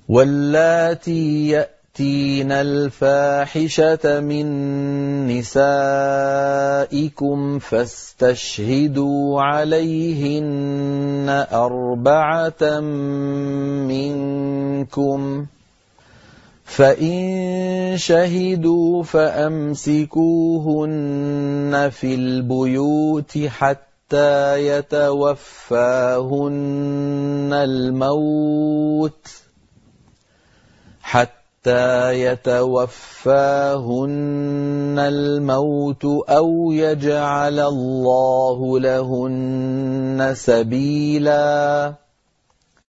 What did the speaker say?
واللاتي يأتين الفاحشة من نسائكم فاستشهدوا عليهن 4 منكم، فإن شهدوا فأمسكوهن في البيوت حتى يتوفاهن الموت أو يجعل الله لهن سبيلا.